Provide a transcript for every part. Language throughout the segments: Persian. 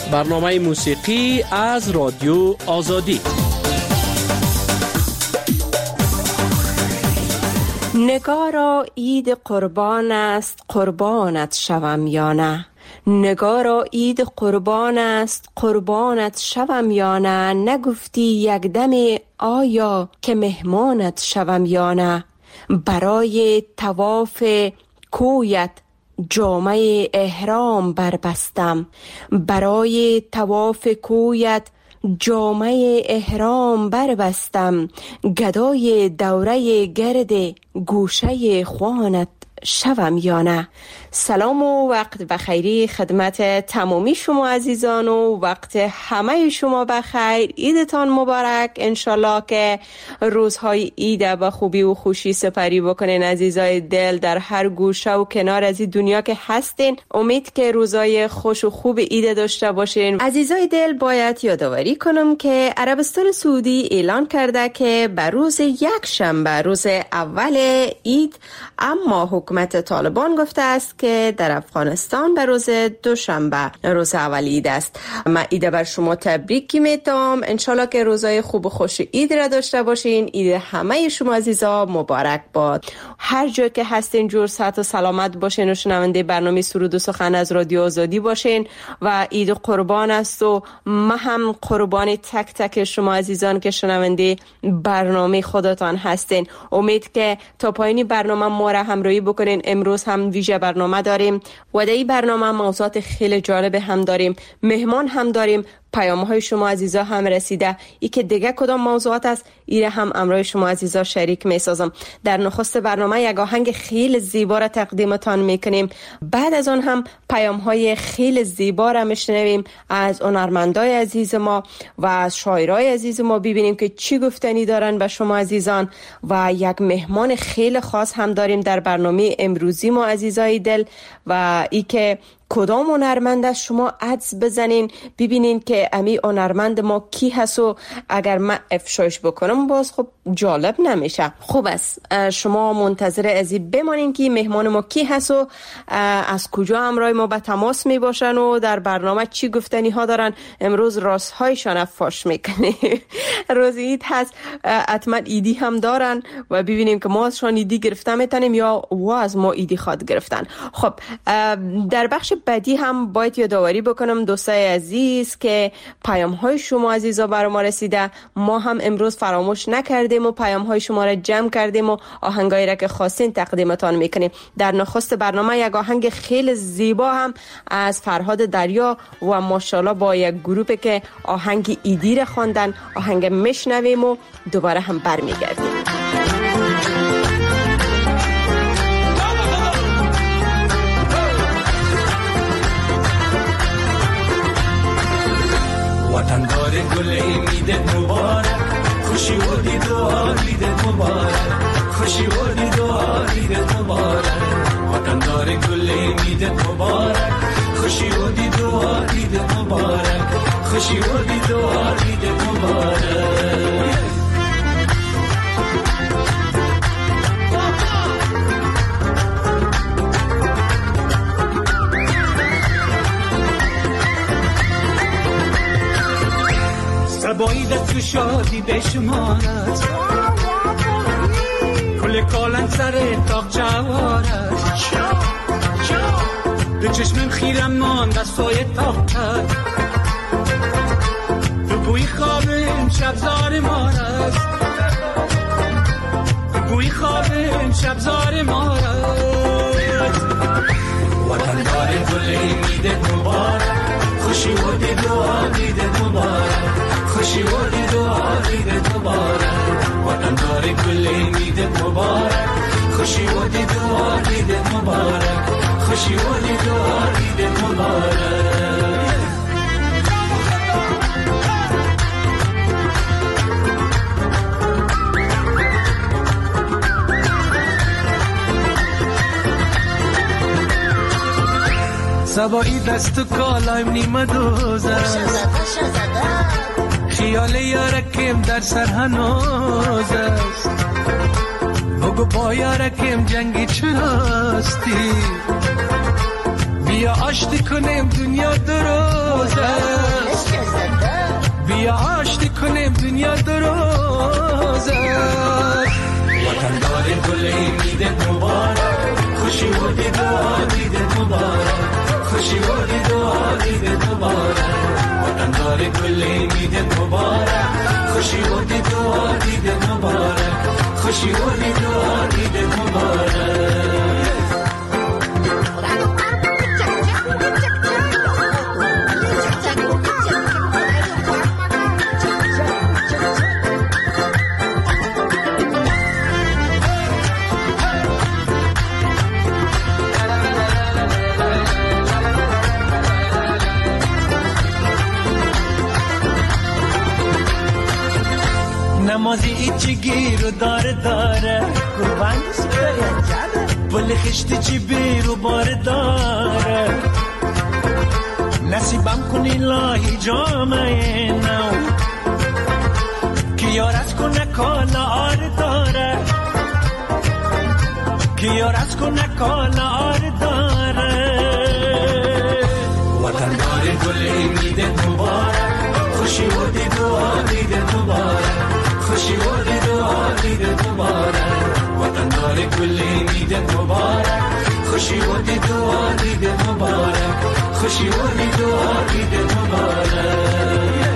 برنامه موسیقی از رادیو آزادی. نگارا عید قربان است، قربانت شوم یا نه. نگارا عید قربان است، قربانت شوم یا نه. نگفتی یک دم آیا که مهمانت شوم یا نه. برای طواف کویت جامه احرام بربستم، برای طواف کویت جامه احرام بربستم. گدای دوره گرد گوشه خوانت شوم یا نه. سلام و وقت بخیری خدمت تمامی شما عزیزان و وقت همه شما بخیر. عیدتان مبارک. انشالله که روزهای عید به خوبی و خوشی سپری بکنین عزیزای دل در هر گوشه و کنار از این دنیا که هستین. امید که روزهای خوش و خوب عید داشته باشین. عزیزای دل باید یادآوری کنم که عربستان سعودی اعلان کرده که به روز یک شنبه روز اول عید، اما حکومت طالبان گفته است که در افغانستان به روز دوشنبه روز اول عید است. من عید بر شما تبریک میتونم. انشالله که روزای خوب و خوش عید را داشته باشین. عید همه شما عزیزا مبارک باد. هر جا که هستین جور صحت و سلامت باشین و شنونده برنامه سرود و سخن از رادیو آزادی باشین و عید قربان است و ما هم قربان تک تک شما عزیزان که شنونده برنامه خودتان هستین. امید که تا پایین برنامه ما را همراهی بکنین. امروز هم ویژه برنامه داریم و در این برنامه موضوعات خیلی جالب هم داریم، مهمان هم داریم. پیام‌های شما عزیزا هم رسیده. ای که دیگه کدام موضوعات است ایره هم امروز شما عزیزا شریک می‌سازم. در نخست برنامه یک آهنگ خیلی زیبا را تقدیمتان میکنیم. بعد از آن هم پیام‌های خیلی زیبا را میشنویم از هنرمندای عزیز ما و از شاعرای عزیز ما، ببینیم که چی گفتنی دارن به شما عزیزان. و یک مهمان خیلی خاص هم داریم در برنامه امروزی ما عزیزای دل و ای که کدام هنرمند است شما عدس بزنین ببینین که امی هنرمند ما کی هست و اگر من افشایش بکنم باز خب جالب نمیشه. خوب است شما منتظر ازی بمانین که مهمان ما کی هست و از کجا همراه ما به تماس می باشن و در برنامه چی گفتنی ها دارن. امروز راست هایشان فاش میکنه. روز عید هست، حتما ایدی هم دارن و ببینیم که ما ازشان ایدی گرفته میتونیم یا و از ما ایدی خواد گرفتن. خب در بخش بعدی هم باید یادآوری بکنم دوستای عزیز که پیام های شما عزیزا برای ما رسیده. ما هم امروز فراموش نکردیم و پیام های شما را جمع کردیم و آهنگایی را که خواستین تقدیمتان میکنیم. در نخست برنامه یک آهنگ خیلی زیبا هم از فرهاد دریا و ماشاءالله با یک گروه که آهنگ ایدی را خواندن آهنگ میشنویم و دوباره هم برمیگردیم. وطندار گل امیدت مبارک، خوشی و دیدار عیدت مبارک، خوشی و دیدار عیدت مبارک. وطندار گل امیدت مبارک، خوشی و دیدار عیدت مبارک، خوشی و دیدار عیدت مبارک. سباییدت تو شادی بشمارد، کل کالن سر تاق جوارد. به چشمم خیرم ماند از سایه تاقت، تو بوی خوابم شبزار مارد، تو بوی خوابم شبزار مارد. وطندار گل امیدت مبارک، خوشی و دیدار عیدت مبارک، خوشی و دیدار عیدت مبارک. وطندار گل امیدت مبارک، خوشی و دیدار عیدت مبارک، خوشی و دیدار عیدت مبارک. سبایی دست و کالایم نیمه دوز است، خیال یارکم در سر هنوز است. بگو با یارکم جنگی چراستی، بیا آشتی کنیم دنیا دروز است بیا آشتی کنیم دنیا دروز است وطن دار گل امیدت مبارک خوشی و دعا دیدت مبارک خوشی و دعا دیدت مبارک وطن دار گل امیدت مبارک خوشی و دعا دیدت مبارک خوشی و دعا دیدت مبارک نمازی ایچی گیر و داره قربان بل خشتی چی بیر و بار داره نصیبم کنی لاهی جامعه نو که یار از کنه کالا آر داره که یار از کنه کالا آر داره وطن داره گل امیدت مبارک خوشی و دعا دیدت مبارک خوشی و دعا دیدت مبارک وطن داره گل امیدت مبارک خوشی و دعا دیدت مبارک خوشی و دعا دیدت مبارک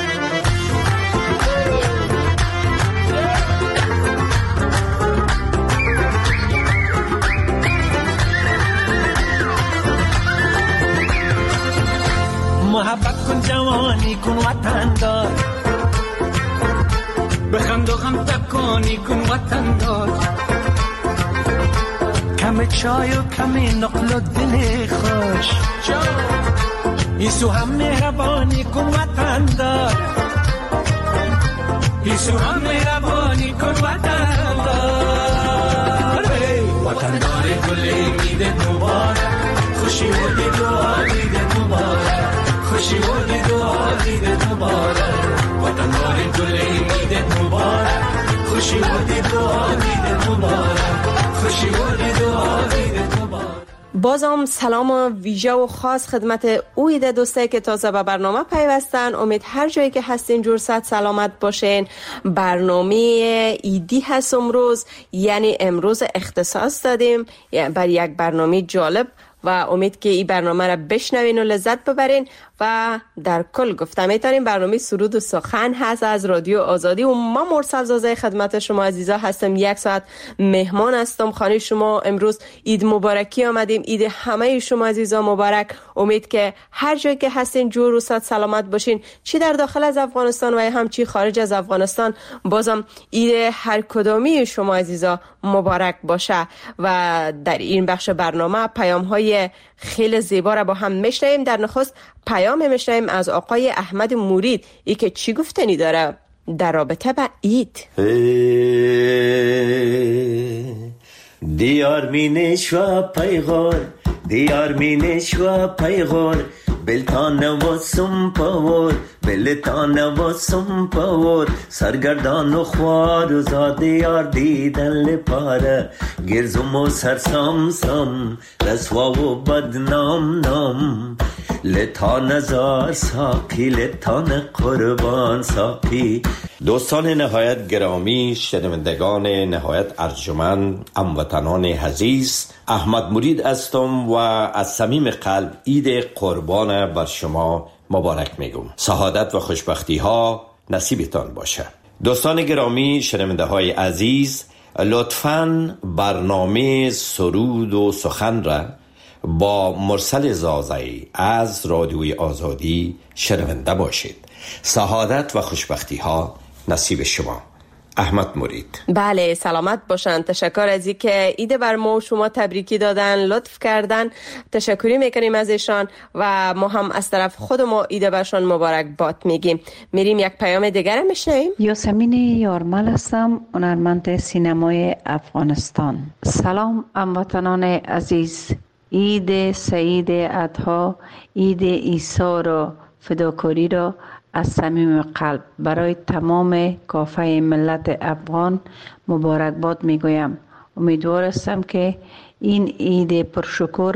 محبت کن جوانی کن وطن دار بخند و غم تکانی کن وطن دار کم چای و کم نقل و دل خوش ایسو هم مهربانی کن وطن دار ایسو هم مهربانی کن وطن دار وطن دار گل امیدت مبارک خوشی و دعا دیدت مبارک خوشی و دعا دیدت مبارک وطن دار گل امیدت مبارک خوشی و دعا دیدت مبارک خوشی و دعا دیدت مبارک. بازم سلام ویژه و خاص خدمت اوید دوسته که تازه به برنامه پیوستن. امید هر جایی که هستین جور صد سلامت باشین. برنامه ایدی هست امروز، یعنی امروز اختصاص دادیم بر یک برنامه جالب و امید که این برنامه را بشنوین و لذت ببرین. و در کل گفتم میتونیم برنامه سرود و سخن هست از رادیو آزادی و ما مرسل زازه خدمت شما عزیزا هستم. 1 ساعت مهمان هستم خانه شما. امروز عید مبارکی آمدیم. عید همه شما عزیزا مبارک. امید که هر جایی که هستین جور و صد سلامت باشین، چی در داخل از افغانستان و هم چی خارج از افغانستان. بازم عید هر کدامی شما عزیزا مبارک باشه. و در این بخش برنامه پیام های خیلی زیبا را با هم میشنویم. در نخست پیام میشنویم از آقای احمد مرید، ای که چی گفتنی داره در رابطه با عید. دیار مینش و پیغار دیار مینش و پیغار بلتان و سمپاور بلتان و سمپاور سرگردان و خوار و زاده یار دیدن لپاره گرزم و سرسام سام رسوا و بدنام نام لتان هزار ساقی لتان قربان ساقی. دوستان نهایت گرامی، شنوندگان نهایت ارجمند، هموطنان عزیز، احمد مرید هستم و از صمیم قلب عید قربان بر شما مبارک میگم. سعادت و خوشبختی ها نصیبتان باشه. دوستان گرامی، شنونده های عزیز، لطفاً برنامه سرود و سخن را با مرسل زازایی از رادیوی آزادی شنونده باشید. سعادت و خوشبختی ها نصیب شما. احمد مرید. بله، سلامت باشن. تشکر از این که ایده بر ما و شما تبریکی دادن، لطف کردن. تشکری میکنیم از ایشان و ما هم از طرف خود ما ایده برشان مبارک باد میگیم. میریم یک پیام دیگر میشنویم. یاسمین یارمل هستم، هنرمند سینمای افغانستان. سلام هموطنان عزیز. عید سعید اضحی، عید عیسی را فداکاری را از صمیم قلب برای تمام کافه ملت افغان مبارکباد میگویم. امیدوار هستم که این عید پرشکوه را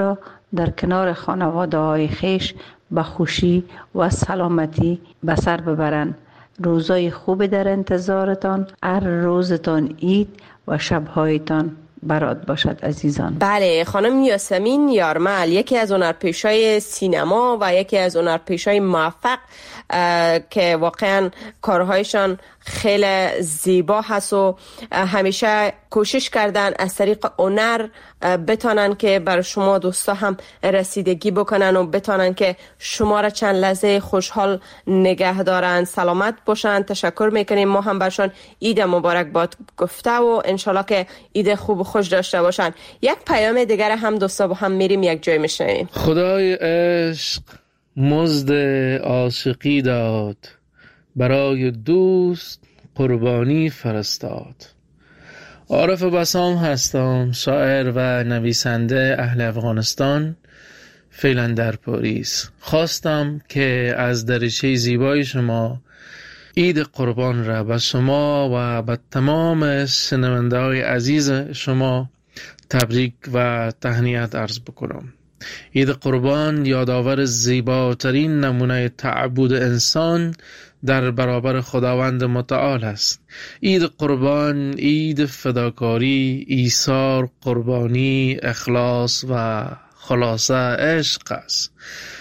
در کنار خانواده های خیش به خوشی و سلامتی به سر ببرند. روزای خوب در انتظارتان. هر روزتان عید و شبهایتان برات باشد عزیزان. بله، خانم یاسمین یارمل یکی از هنرپیشای سینما و یکی از هنرپیشای موفق که واقعا کارهایشان خیلی زیبا هست و همیشه کوشش کردن از طریق هنر بتانن که بر شما دوستا هم رسیدگی بکنن و بتانن که شما را چند لحظه خوشحال نگه دارن، سلامت باشن. تشکر میکنیم. ما هم برشان عید مبارک باد گفته و انشالله که عید خوب و خوش داشته باشن. یک پیام دیگر هم دوستا با هم میریم یک جای میشنویم. خدای عشق مزد عاشقی داد، برای دوست قربانی فرستاد. عارف بسام هستم، شاعر و نویسنده اهل افغانستان، فعلا در پاریس. خواستم که از دریچه زیبای شما عید قربان را به شما و به تمام شنونده های عزیز شما تبریک و تهنیت عرض بکنم. عید قربان یادآور زیباترین نمونه تعبد انسان در برابر خداوند متعال است. عید قربان عید فداکاری، ایثار، قربانی، اخلاص و خلاصه عشق است.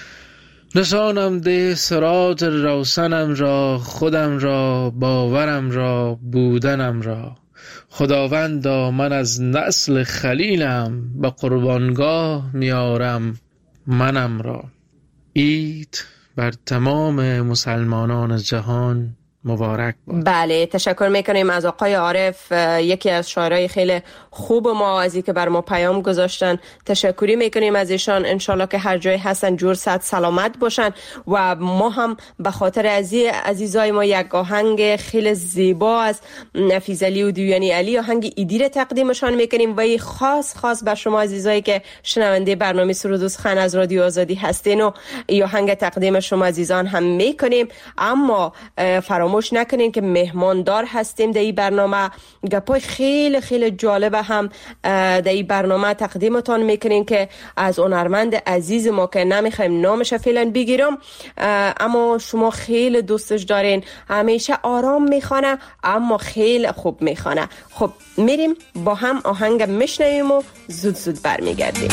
نشانم ده صراط روشنم را، خودم را، باورم را، بودنم را. خداوندا من از نسل خلیلم، به قربانگاه میارم منم را. عید بر تمام مسلمانان جهان مبارک باد. بله، تشکر میکنیم از آقای عارف، یکی از شاعرای خیلی خوب ما، از اینکه بر ما پیام گذاشتن. تشکری میکنیم از ایشان. انشالله که هر جای هستن جور صحت سلامت باشن و ما هم به خاطر عزیزای ما یک آهنگ خیلی زیبا از نفیس علی و دیوانی علی، آهنگ ایدی را تقدیمشان میکنیم و خاص به شما عزیزایی که شنونده برنامه سرود و سخن از رادیو آزادی هستین و این آهنگ تقدیم شما عزیزان هم میکنیم. اما فراموش نکنین که مهماندار هستیم در این برنامه. گپای خیلی خیلی جالب هم در این برنامه تقدیمتان میکنین که از هنرمند عزیز ما که نمیخوایم نامش فعلا بگیرم، اما شما خیلی دوستش دارین، همیشه آرام میخونه اما خیلی خوب میخونه. خب میریم با هم آهنگ میشنویم و زود برمیگردیم.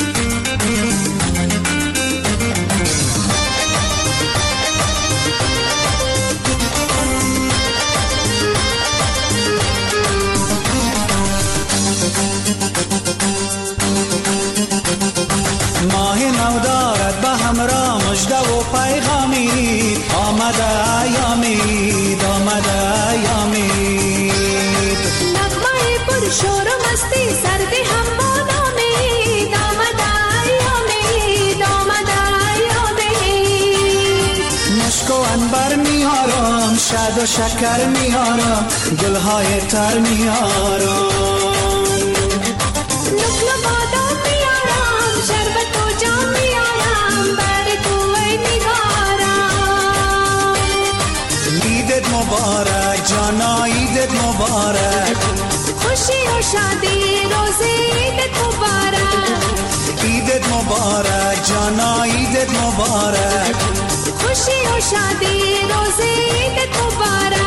ماه نو دارد به همراه مژده و پیغامی، آمده ایامید، آمده ایامید. نغمه پر شور و مستی سردی هم بادامید، آمده ایامید، آمده ایامید. مشک و عنبر میارم، شد و شکر میارم، گلهای تر میارم. نقل بادام میارم، شربت و جام میارم، بر تو ای نگارم. عیدت مبارک جانا، عیدت مبارک، خوشی و شادی روز عیدت مبارک. عیدت مبارک جانا، عیدت مبارک، خوشی و شادی روز عیدت مبارک.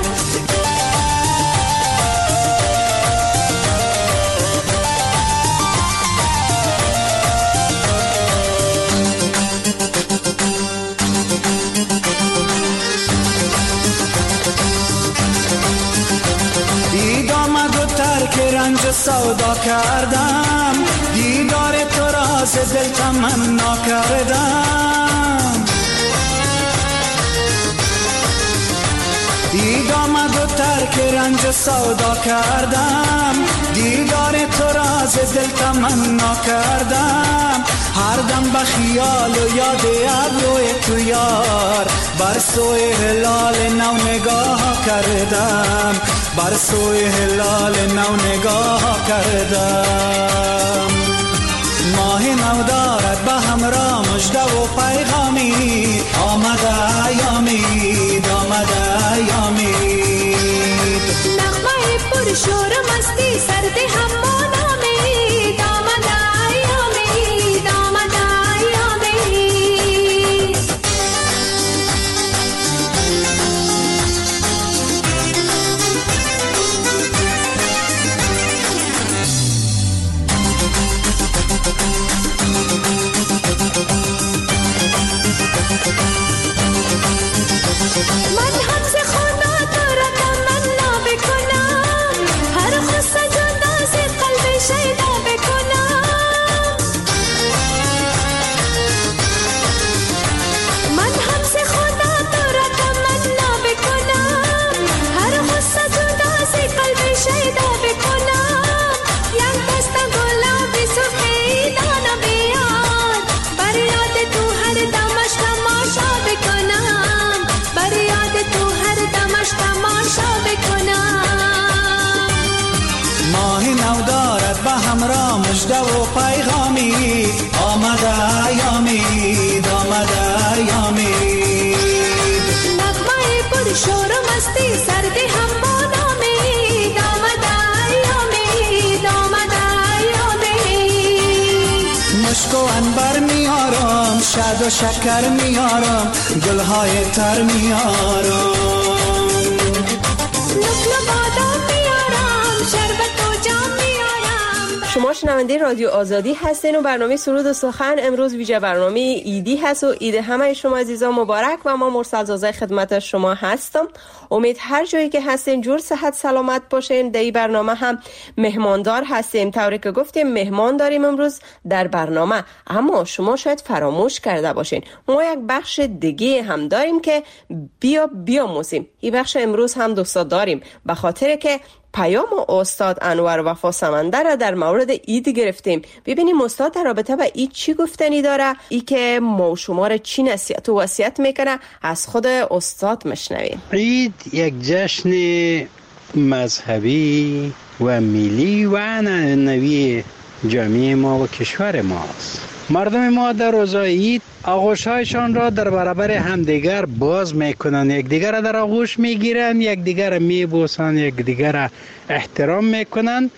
دید آمد و ترک رنج سودا کردم، دیدار تو راز دل تمنا کردم. دید آمد و ترک رنج سودا کردم، دیدار تو راز دل تمنا کردم. هر دم به خیال و یاد ابروی تو یار، بر سوی هلال نو نگاه کردم، بر سوی هلال نو نگاه کردم. ماه نو دارد به همراه مژده و پیغامی، آمده ایامید، آمده ایامید. نغمه پر شور و مستی سردی هم بادامید، آمده ایامید، آمده شیدا بکنم یک دست گلابی سرخی دانا بیار بر یاد تو هر دمش تماشا بکنم بر یاد تو هر دمش تماشا بکنم ماه نو دارد به همراه مژده و پیغامی آمده ایامید آمده ایامید نغمه پر شور و مستی سردی هم با نامید آمده ایامید آمده ایامید مشک و عنبر میارم شاد و شکر میارم گلهای تر میارم نقل بادام میارم شربت و جام میارم شما شنونده رادیو آزادی هستین و برنامه سرود و سخن امروز ویژه برنامه ایدی هست و عید همه شما عزیزان مبارک و ما مرسل زازه خدمت شما هستم. امید هر جایی که هستین جور صحت سلامت باشین. در این برنامه هم مهماندار هستیم، طوری که گفتیم مهمان داریم امروز در برنامه، اما شما شاید فراموش کرده باشین ما یک بخش دیگه هم داریم که بیاموزیم. این بخش امروز هم دوستا داریم به خاطر که پیام استاد انور وفا سمندر را در مورد عید گرفتیم. ببینیم استاد در رابطه با عید چی گفتنی داره، ای که ما و شما را چی نصیحت و وصیت میکنه از خود استاد مشنویم. عید یک جشن مذهبی و ملی و معنوی جامعه ما و کشور ماست. مردم ما در روزهای عید آغوش‌هایشان را در برابر همدیگر باز میکنند، یکدیگر را در آغوش میگیرند، یکدیگر را میبوسند، یکدیگر را احترام میکنند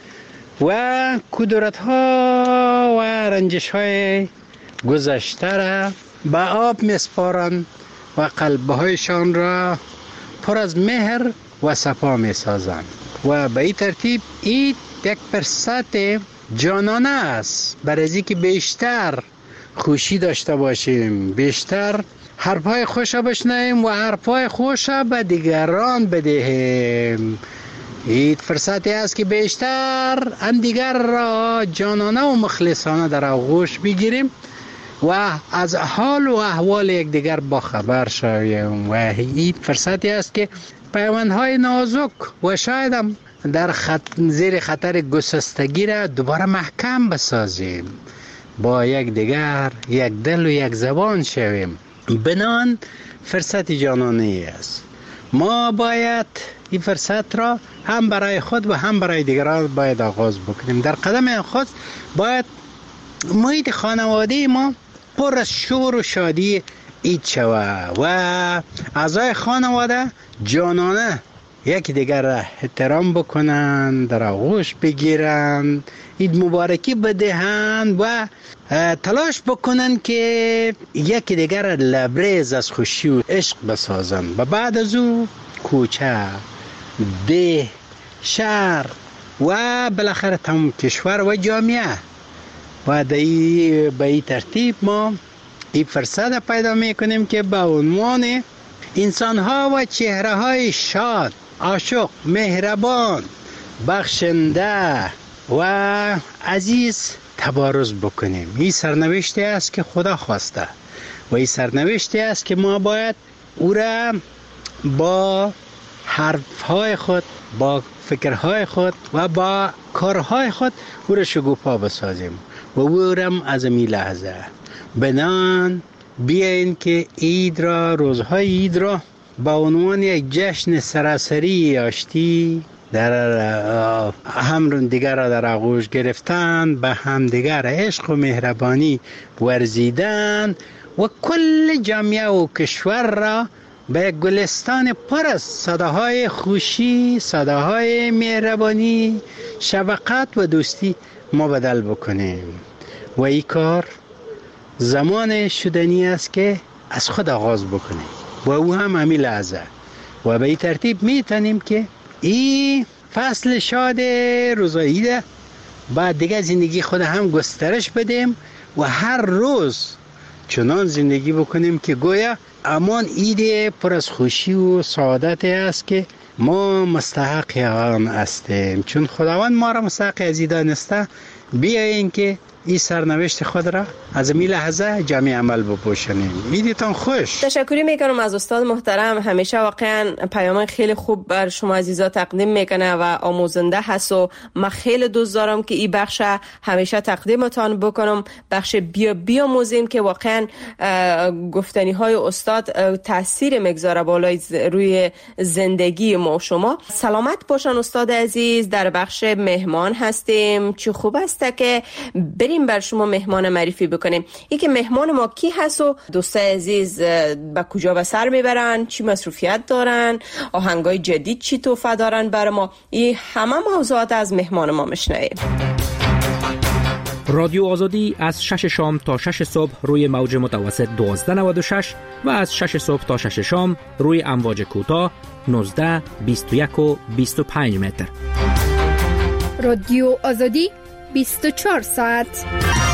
و کدورت‌ها و رنجش‌های گذشته را به آب میسپارند و قلب‌هایشان را پر از مهر و صفا میسازند و به این ترتیب عید یک فرصت جانانه است برای از اینکه بیشتر خوشی داشته باشیم، بیشتر حرفای خوش بشنویم و حرفای خوش به دیگران بدهیم. عید فرصتی است که بیشتر دیگر را جانانه و مخلصانه در آغوش بگیریم و از حال و احوال یکدیگر با خبر شویم و عید فرصتی است که پیوندهای نازک و شاید هم در زیر خطر گسستگی را دوباره محکم بسازیم، با یک دیگر یک دل و یک زبان شویم. بنان فرصت جانانه است. ما باید این فرصت را هم برای خود و هم برای دیگران باید آغاز بکنیم. در قدم خود باید محیط خانواده ما پر از شور و شادی عید شود و اعضای خانواده جانانه یکی دیگر را احترام بکنند، در آغوش بگیرند، عید مبارکی بدهند و تلاش بکنند که یکی دیگر را لبریز از خوشی و عشق بسازند و بعد از او کوچه، ده، شهر و بالاخره تمام کشور و جامعه و به این ترتیب ما این فرصت پیدا میکنیم که به عنوان انسان‌ها و چهره‌های شاد، عاشق، مهربان، بخشنده و عزیز تبارز بکنیم. این سرنوشتی است که خدا خواسته و این سرنوشتی است که ما باید او را با حرفهای خود، با فکرهای خود و با کارهای خود او را شکوفا بسازیم و او را از این لحظه بنان بیاین که عید را، روزهای عید را با عنوان یک جشن سراسری آشتی در هم دیگر را در آغوش گرفتن، به هم دیگر عشق و مهربانی ورزیدن و کل جامعه و کشور را به گلستان پر از صداهای خوشی، صداهای مهربانی، شفقت و دوستی مبدل بکنیم و این کار زمان شدنی است که از خود آغاز بکنیم و او هم همین لحظه و به این ترتیب میتونیم که این فصل شاد روزهای عید بعد دیگه زندگی خود هم گسترش بدیم و هر روز چنان زندگی بکنیم که گویا امان عید پر از خوشی و سعادت است که ما مستحق آن هستیم. چون خداوند ما را مستحق از این دانسته، بیاییم که این سرنوشت خود را از این لحظه جمعی عمل بپوشانیم. ایدتان خوش. تشکری میکنم از استاد محترم. همیشه واقعا پیام خیلی خوب بر شما عزیزا تقدیم میکنه و آموزنده هست و من خیلی دوست دارم که این بخش همیشه تقدیمتان بکنم، بخش بیاموزیم که واقعا گفتنی های استاد تاثیر میگذاره بالای روی زندگی ما. شما سلامت باشن استاد عزیز. در بخش مهمان هستیم. چه خوب است که بریم بر شما مهمان معرفی بکنیم. ای که مهمان ما کی هست و دوستای عزیز به کجا به سر میبرن، چی مصروفیت دارن، آهنگای جدید چی تحفه دارن برای ما، این همه موضوعات از مهمان ما میشنویم. رادیو آزادی از 6 شام تا 6 صبح روی موج متوسط 1296 و از 6 صبح تا 6 شام روی امواج کوتاه 19 21 و 25 متر. رادیو آزادی 24 ساعت.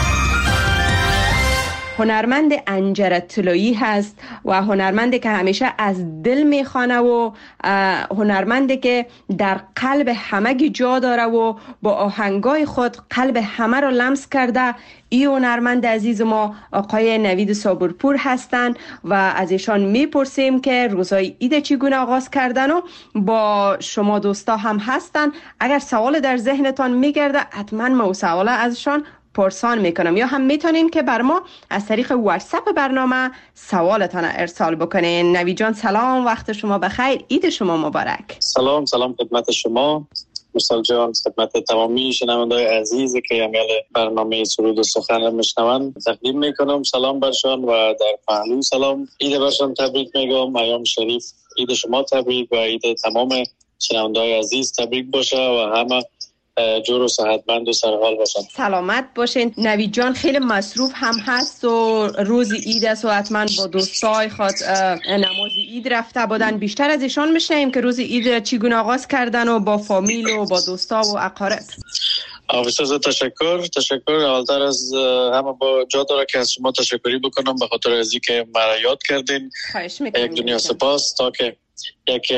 هنرمند انجر طلایی هست و هنرمندی که همیشه از دل میخوانه و هنرمندی که در قلب همگی جا داره و با آهنگای خود قلب همه را لمس کرده. این هنرمند عزیز ما آقای نوید صابرپور هستند و از ایشان میپرسیم که روزای عید چگونه آغاز کردن و با شما دوستا هم هستن. اگر سوال در ذهنتان میگرده حتما ما سوال ازشان پرسان میکنم، یا هم میتونین که بر ما از طریق واتساپ برنامه سوالتان ارسال بکنین. نوید جان سلام، وقت شما بخیر، عید شما مبارک. سلام خدمت شما مرسل جان، خدمت تمامی شنوندگان عزیز که امیال برنامه سرود و سخن میشنوند تقدیم میکنم سلام برشان و در پهلو سلام عید برشان تبریک میگم. ایام شریف عید شما تبریک و عید تمام شنوندگان عزیز تبریک باشه و همه جور و صحتمند و سرحال باشن. سلامت باشین. نوید جان خیلی مصروف هم هست و روز عید است و حتما با دوستای خود نماز عید رفته بودن. بیشتر از ایشان میشنیم که روز عید چگونه آغاز کردن و با فامیل و با دوستا و اقارب. بسیار تشکر. اولتر از همه با جا داره که از شما تشکری بکنم به خاطر از اینکه مرا یاد کردین. یک دنیا سپاس تا که یک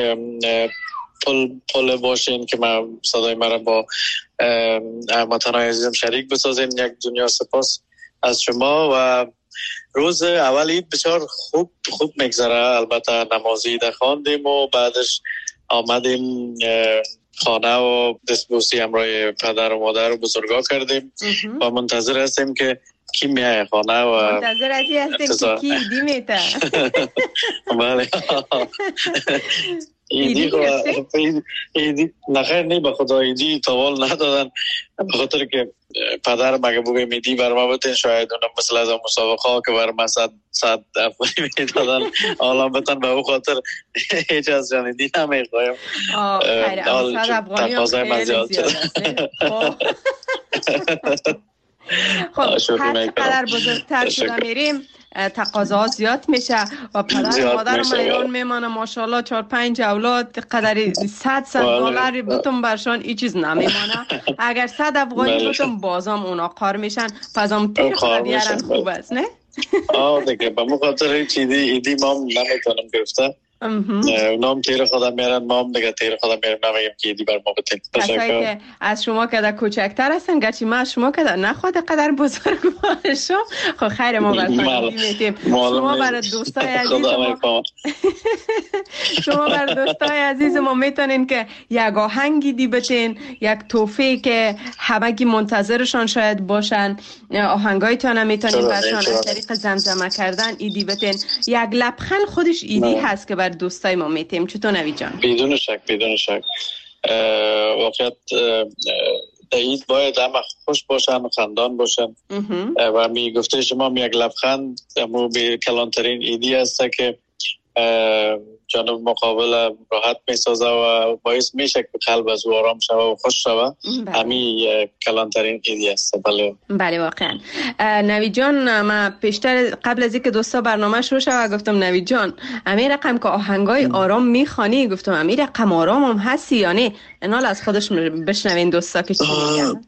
پل باشین که من صدای مرا با هموطنان عزیزم شریک بسازین. یک دنیا سپاس از شما و روز اول عید بسیار خوب میگذره. البته نماز عید خواندیم و بعدش آمدیم خانه و دستبوسی همراه پدر و مادر و بزرگا کردیم و منتظر هستیم که کی میای خانه و منتظر هستیم که کی عیدی میته. بله ایدی نخیر نی به خدا ایدی توال ندادن به خاطر که پدر مگه بگه میدی بر ما بتین شاید اونم مثل از مسابقه ها که بر ما 100 افغانی میدادن حالا بتن به او خاطر هیچ از جانیدی نمیخوایم. خیلی 100 افغانی هم خیلی زیاد خب هر چقدر بزرگتر شده میریم تقاضا زیاد میشه و پدر و مادر ایران میمانه ماشاءالله 4-5 اولاد قدری $100 بتون برشان این چیز نمیمانه. اگر 100 افغانی بتون بازم اونا قار میشن پس تیر خود دیارن خوب است نه؟ دیگه به مخاطر هیچ ایدی ما نمیتونم گرفته. نام تیر خودم میرن ما هم دیگه تیر خودم میرم نمیم که ایدی بر ما بتین. کسایی که از شما که در کوچکتر هستن گرچه ما از شما که در نخواد قدر بزرگ باشم خب خیر ما براتون میتیم. شما برای دوستای عزیز ما شما برای دوستای عزیز ما میتونین که یک آهنگی دی بتین، یک توفی که همگی منتظرشان شاید باشن، آهنگایتان هم میتونین برشان از طریق زمزمه کردن ایدی بتین. یک لبخند خودش ایدی هست که بر دوستای ما میتیم. چطور نوید جان؟ بدون شک واقعیت عید باید همه خوش باشن، خندان باشن و می گفته شما یک لبخند مو به کلانترین ایدی است که جانب مقابل راحت میسازه و باعث میشه که قلب از او آرام شوه و خوش شوه. همین کلانترین ایدی است. بله واقعا. نوید جان من پیشتر قبل از اینکه دوستا برنامه شروع شوه گفتم نوید جان امیر رقم که آهنگای آرام میخوانی، گفتم امیر رقم آرام هم هستی یا نه؟ انال از خودش بشنوین دوستا که چی میگن.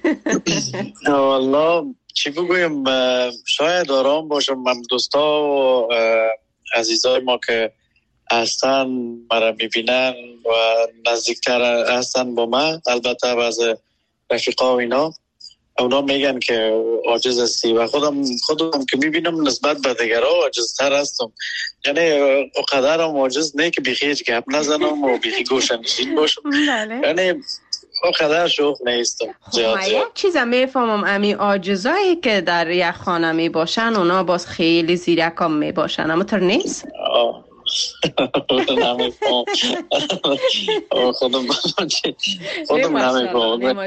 والله چی بگویم، شاید آرام باشم. من دوستا و عزیزای ما که هستن مرا میبینن و نزدیکتر هستن با من، البته بعض رفیقا و اینا اونا میگن که عاجز هستی و خودم که میبینم نسبت به دیگرها عاجزتر هستم. یعنی اقدرم عاجز نه که بیخی هیچ گپ نزنم و بیخی گوشنشین باشم. یعنی اقدر شوخ نیستم. یک چیزم میفهمم امی عاجزایی که در یک خانه می باشن اونا باز خیلی زیرکام می باشن، اما تر نیست؟ نمیفهم. خودم نمیفهم.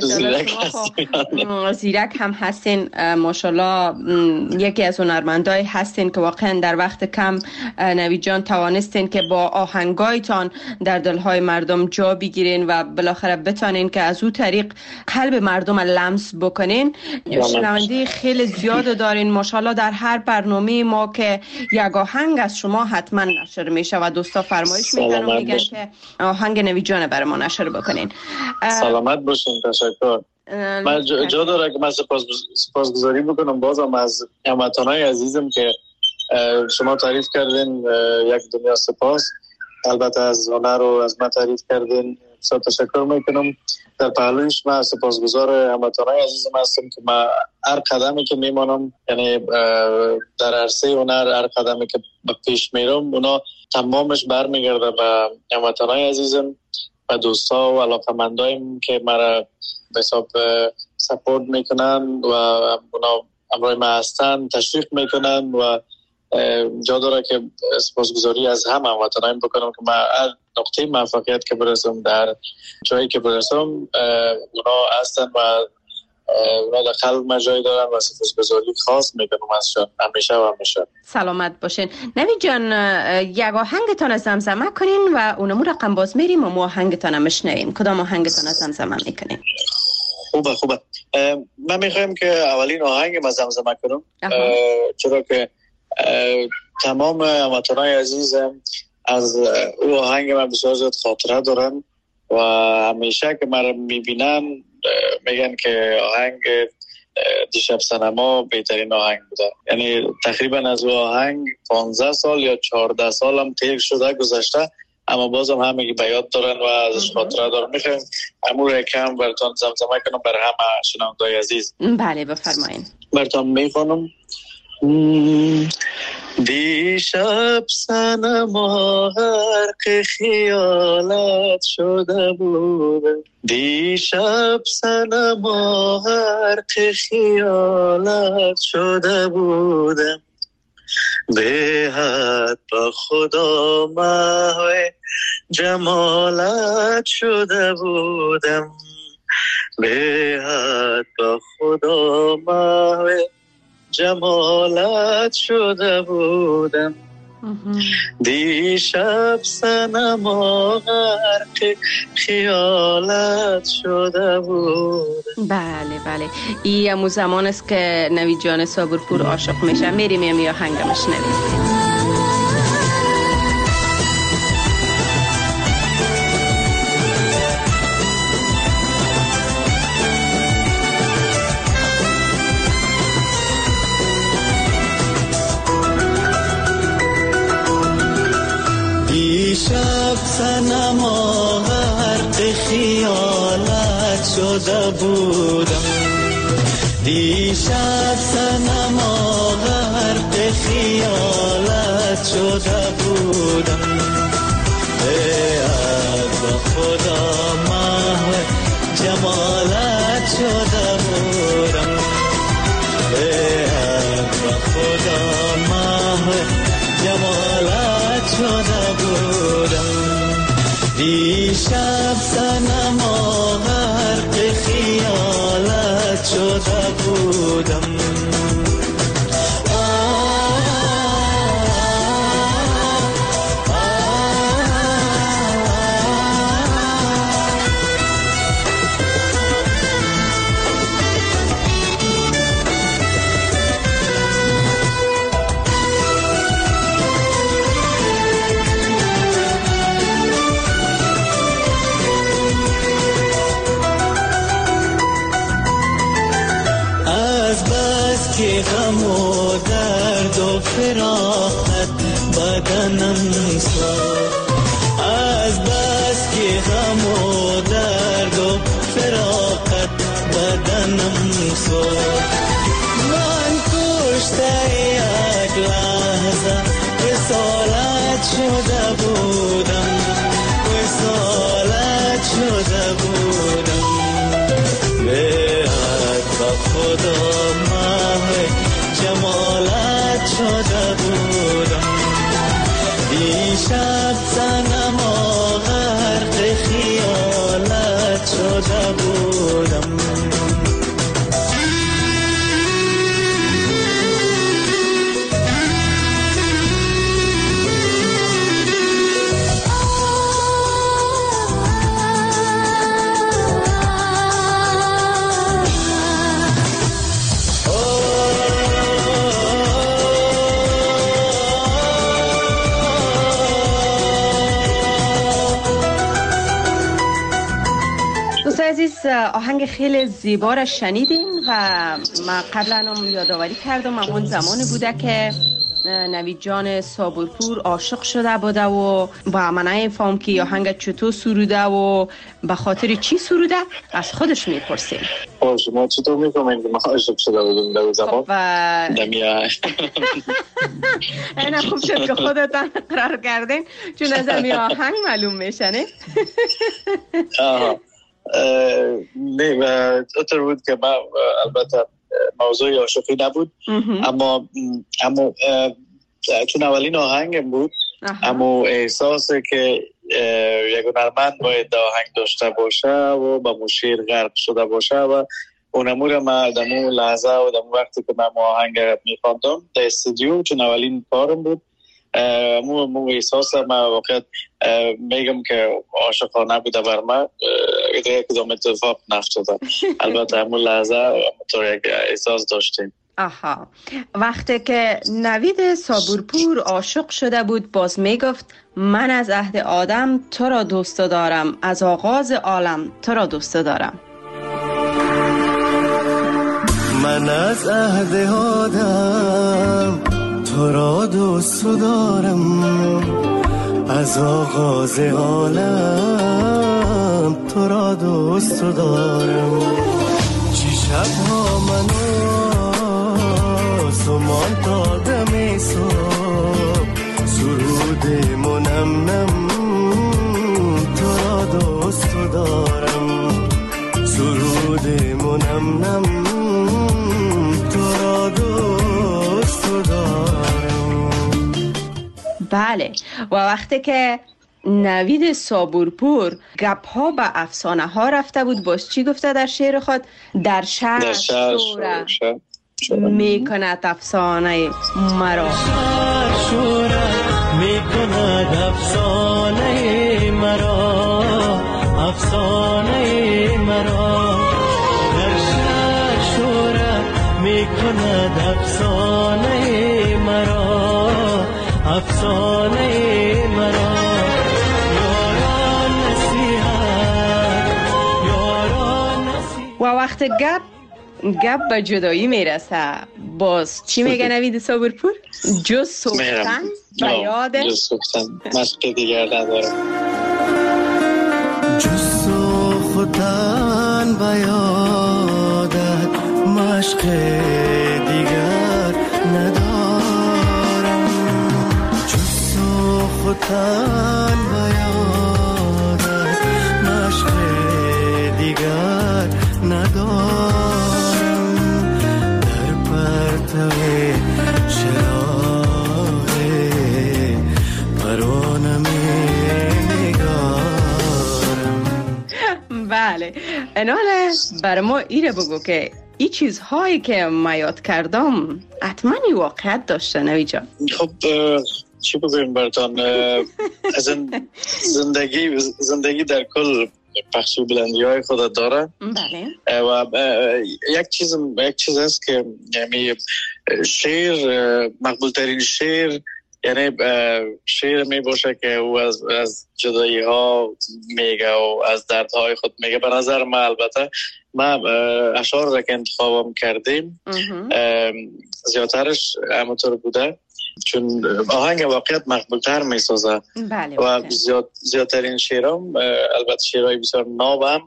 زیرک هم هستین ماشاءالله. یکی از هنرمندای هستین که واقعا در وقت کم نوید جان توانستین که با آهنگایتان در دلهای مردم جا بگیرین و بالاخره بتانین که از او طریق قلب مردم لمس بکنین. شنونده خیلی زیاد دارین ماشاءالله. در هر برنامه ما که یک آهنگ از شما حتما نشر میشه و دوستا فرمایش میکنن و میگن که آهنگ نوید جان برای ما نشر بکنین. سلامت باشین. تشکر. من جا داره که من سپاسگزاری بکنم بازم از هموطنای عزیزم که شما تعریف کردین. یک دنیا سپاس. البته از هنر رو از من تعریف کردین. بسیار تشکر میکنم. در پهلویش من سپاسگزار هموطنای عزیزم هستم که من هر قدمی که میمانم، یعنی در عرصه هنر هر قدمی که پیش میرم اونا تمامش برمیگرده به هموطنای عزیزم و دوستا و علاقمندایم که مرا به حساب سپورت میکنن و اونا همراه من هستن، تشویق میکنن و جا داره که سپاسگزاری از همه هموطنایم بکنم که من هر نقطه موفقیت که برسم، در جایی که برسم اونا هستن و اونا در قلب من جای دارن و سپاسگزاری خاص میکنم ازشان همیشه و همیشه. سلامت باشین. نوید جان یک آهنگتان از زمزمه کنین و اونمو رقم باز میریم و ما آهنگتان هم شنویم. کدام آهنگتان از زمزمه میکنین؟ خوبه. من میخوایم که اولین آهنگ از زمزمه کنم چرا که تمام هموطنای عزیزم از او آهنگ من بسیار زیاد خاطره دارن و همیشه که من میبینن میگن که آهنگ دیشب سینما بهترین آهنگ بوده. یعنی تقریبا از او آهنگ 15 سال یا 14 سال هم تیر شده گذشته، اما بازم همه به یاد دارن و ازش خاطره دارن. میخوایم امور کم براتون زمزمه کنم برای همه شنوندگان عزیز. بله بفرمایید. براتون میخوانم. دیشب سنما غرق خیالت شده بودم، دیشب سنما غرق خیالت شده بودم، به حد با خدا محو جمالت شده بودم، به حد با خدا محو جمالت شده بودم، دیشب سنما غرق خیالت شده بودم. بله این همون زمان است که نوید جان صابرپور عاشق میشه. میریم یا آهنگمش نوید. دیشب سنما غرق خیالت شده بودم، دیشب سنما غرق خیالت شده بودم، با خدا محو جمالت شده بودم، با خدا محو جمالت شده بودم، دیشب سنما غرق خیالت شده بودم. که غم و درد و فراقت بدنم ساخت، از بس که غم و درد و فراقت بدنم شمسو من کشته یک لحظه وصالت شده بودم وصالت شده بودم بیاد با خدا ماه جمالت شده بودم دیشب سنم غرق خیالت شده بودم عزیز، آهنگ خیلی زیبا را شنیدین و ما قبلا هم یادآوری کردم اون زمان بوده که نوید جان صابرپور عاشق شده بوده و با من نفهم که آهنگ چطور سروده و به خاطر چی سروده از خودش میپرسیم. شما چطور میفهمین که ما عاشق شده بودیم در زمان؟ نه خوب شد که خودتان قرار کردین چون از این آهنگ معلوم میشه نه؟ نه اطور بود که ما البته موضوع عاشقی نبود اما چون اولین آهنگم بود اما احساسه که یک هنرمند باید آهنگ داشته باشه و با موشیر غرق شده باشه و اونمور ما دمو لحظه و دمو وقتی که من آهنگ میخواندم در استودیو چون اولین کارم بود مو احساس ما واقعا میگم که عاشقانه بوده بر من یک کدام اتفاق نفتاده البته همون لحظه طور یک احساس داشتیم. آها، وقتی که نوید صابرپور عاشق شده بود باز میگفت من از عهد آدم تو را دوست دارم از آغاز عالم تو را دوست دارم. من از عهد آدم تو را دوست دارم از آغاز عالم تو را دوست دارم چی شبها منو سمان تا دم صبح سرود منم تو را دوست دارم سرود منم تو را دوست دارم. بله، و وقتی که نوید صابرپور گپ ها به افسانه ها رفته بود باز چی گفته در شعر خود؟ در شهر شوره میکند افسانه مرا شوره میکند افسانه مرا افسانه مرا در شهر شوره میکند افسانه مرا افسانه مرا یاران نصیحت و وقت گپ به جدایی میرسه باز چی میگه نوید صابرپور؟ جز سوختن به یاد جز سوختن مشق دیگر ندارم جز سوختن به یادت مشق دیگر ندارم جز سوختن به یادت مشق دیگر ندارم در پرتو چراغ پرانم نگارم. بله اناله بر ما ایره بگو که این چیزهایی که ما یاد کردم حتما این واقعیت داشته نوید جان. خب چی بگویم براتان زندگی در کل پخش بلندی های خود داره. بله. و یک چیز هست که یعنی شعر مقبول ترین شعر یعنی شعر می باشه که او از جدایی ها میگه و از دردهای خود میگه. به نظر من البته ما اشعار را که انتخابم کردیم زیادترش همونطور بوده چون آهنگ واقعیت مقبولتر میسازه. بله. و زیادترین شعرام البته شعرهای بسیار ناب هم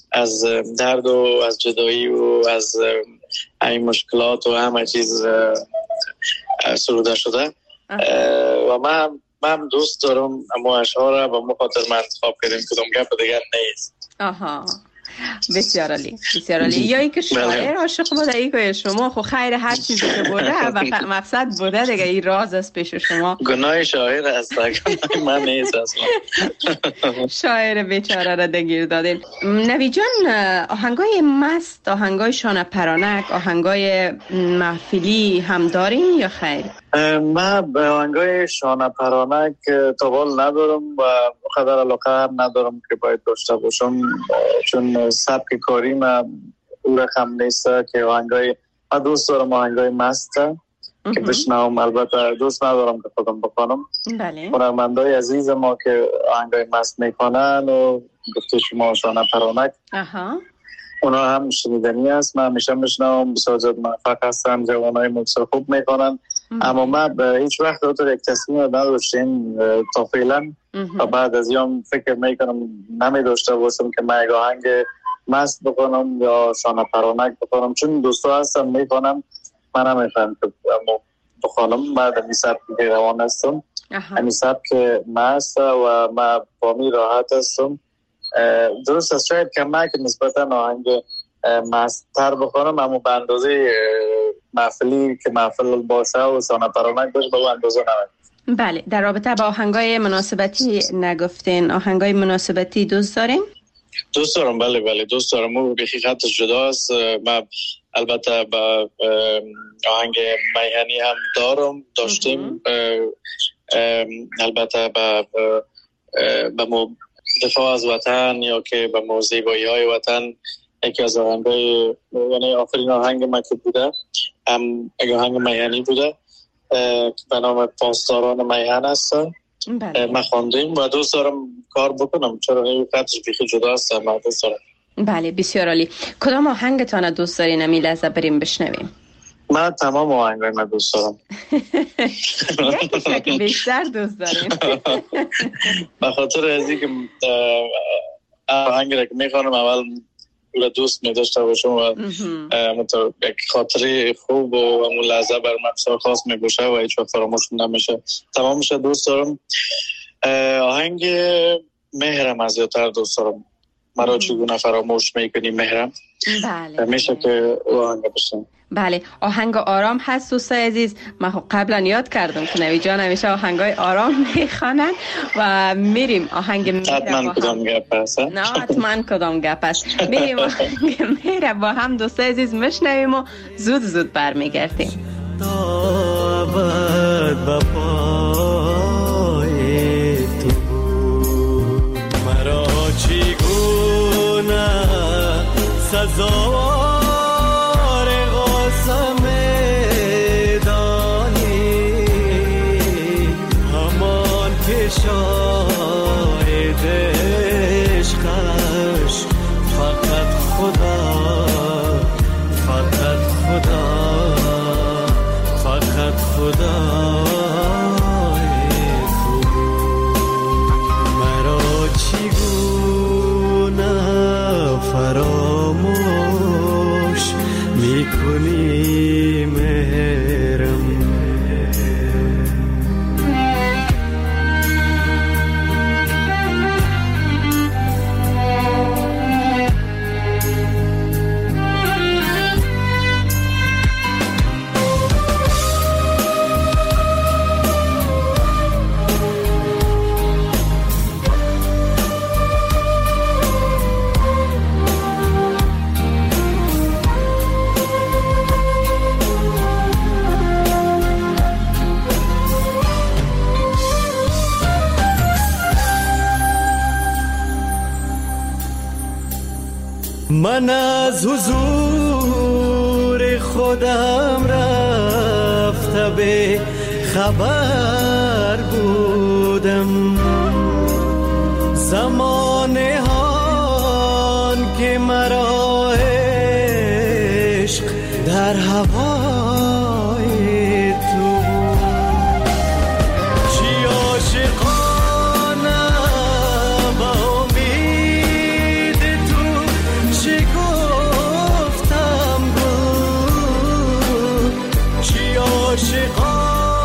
از درد و از جدایی و از این مشکلات و همه چیز سروده شده. و من دوست دارم اما اشعار و مخاطر من انتخاب کردیم کدام گپ دیگر نیست. آها بسیار عالی بسیار عالی. یا اینکه شاعر عاشق بوده ای که شما خو خیر هر چیزی که بوده مقصد بوده دیگه، این راز است پیش شما. گناه شاعر است، گناه من نیست اصلا. شاعر بیچاره را دگیر دادین. نوی جان، آهنگای مست، آهنگای شانه پرانک، آهنگای محفلی هم دارین یا خیر؟ من به آهنگای شانه پرانک توال ندارم و قدر علاقه هم ندارم که باید داشته باشم، چون سبک کاری من او رقم نیست که آهنگای، من دوست دارم آهنگای مست که بشنوم، البته دوست ندارم که خودم بخونم. بله. هنرمندای عزیز ما که آهنگای مست میکنن و گفته شما شانه پرانک، اونا هم شنیدنی است، من همیشه میشنوم، بسیار زیاد موفق هستن، جوانای موسیقی خوب میکنن. اما من به هیچ وقت اوتر یک تصمیم نداشتیم تا فعلا و بعد از یام فکر میکنم نمی داشته باشم که من یک آهنگ مست بکنم یا شانه پرانک بکنم، چون دوستا هستم میکنم، من نمیفهم که بخونم. بعد همی سبک که روان هستم، همی سبک مست و من بامی راحت هستم. درست است شاید کمک نسبتا آهنگ مستر بخونم، اما به اندازه محفلی که محفل باشه و شانه پرانک باشه به اندازه نمید. بله. در رابطه با آهنگای مناسبتی نگفتین، آهنگای مناسبتی دوست دارین؟ دوست دارم، بله دوست دارم. او بخی خطش جدا است. من البته با آهنگ میهنی هم داشتیم، البته با دفاع از وطن یا که به موزیبایی های وطن، یکی از آهنگای، یعنی آخرین آهنگ من که بوده هم یک آهنگ میهنی بوده به نام پاسداران میهن است. من خواندیم و دوست دارم کار بکنم، چرا این خطش بیخی جدا است. من دوست دارم. بله بسیار عالی. کدام آهنگتان دوست دارین امی لحظه بریم بشنویم؟ من تمام آهنگای من دوست دارم. یکیش که بیشتر دوست داریم. به خاطر از اینکه آهنگی را که میخوانم اول رو دوست میداشته باشم و یک خاطری خوب و همون لحظه بر من بسیار خاص میباشه و هیچ وقت فراموش نمیشه. تمامش دوست دارم. آهنگ مهرم از زیادتر دوست دارم. مرا چگونه فراموش میکنی مهرم. بله. میشه که آهنگ بشنم. بله. آهنگ آرام هست دوستای عزیز. من قبلا یاد کردم که نوی جان همیشه آهنگای آرام میخوانن و میریم آهنگ مهر حتما کدام گپ هست؟ نه حتما کدام گپ هست. میریم آهنگ مهر با هم دوستای عزیز میشنویم و زود برمیگردیم. مرا چگونه سزاوار قاسم دانی، همان که شاهد عشقش فقط خدا مرا چگونه فراموش میکنی مهرم. من از حضور خودم رفته به خبر بودم، زمانه هان که مرا عشق در هوای تو چی عاشقانه با امید تو گفتم بود چی عاشقانه.